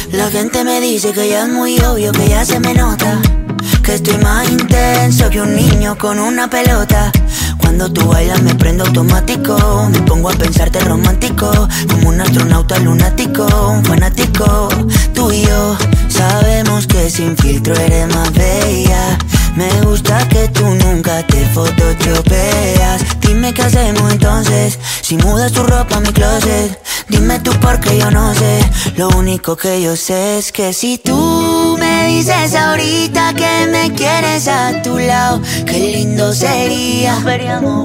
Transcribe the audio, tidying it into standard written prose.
La gente me dice que ya es muy obvio, que ya se me nota, que estoy más intenso que un niño con una pelota. Cuando tú bailas me prendo automático, me pongo a pensarte romántico, como un astronauta lunático, un fanático. Tú y yo sabemos que sin filtro eres más bella. Me gusta que tú nunca te photoshopeas. Dime qué hacemos entonces, si mudas tu ropa a mi closet. Dime tú porque yo no sé. Lo único que yo sé es que si tú me dices ahorita que me quieres a tu lado, qué lindo sería.